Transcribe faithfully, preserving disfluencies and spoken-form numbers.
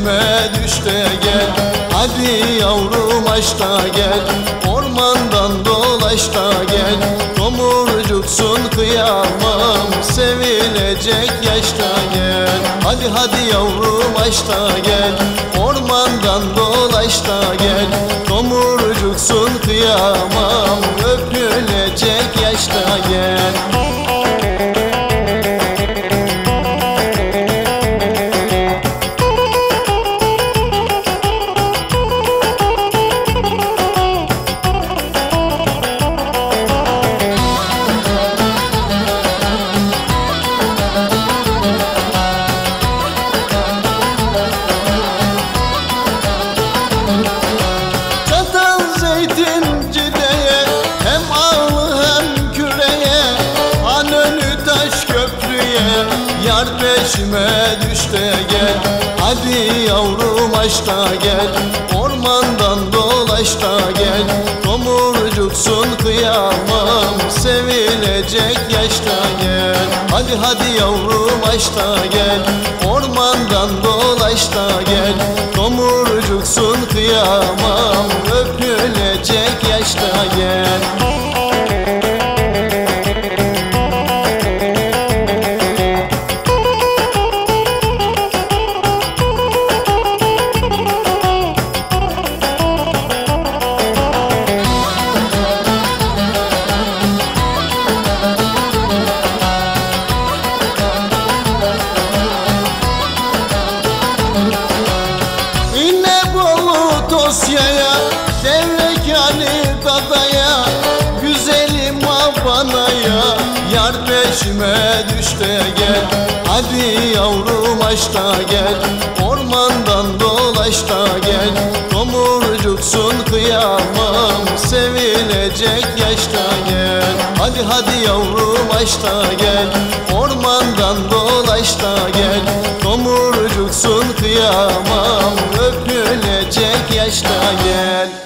peşime düş de gel. Hadi yavrum aç da gel, ormandan dolaş da gel. Tomurcuksun kıyamam, sevilecek yaşta gel. Hadi hadi yavrum aç da gel, ormandan dolaş da gel. Tomurcuksun kıyamam, öpülecek yaşta gel. Yar peşime düş de gel. Hadi yavrum aç da gel, ormandan dolaş da gel. Tomurcuksun kıyamam, sevilecek yaşta gel. Hadi hadi yavrum aç da gel, ormandan dolaş da gel. Tomurcuksun kıyamam, öpülecek yaşta gel. Tosya'ya, Devrekâni dadaya, güzelim abanaya, yar peşime düş de gel. Hadi yavrum aç da gel, ormandan dolaş da gel. Tomurcuksun kıyamam, sevilecek yaşta gel. Hadi hadi yavrum aç da gel, ormandan dolaş da gel. Tomurcuksun kıyamam, öpülecek yaşta gel.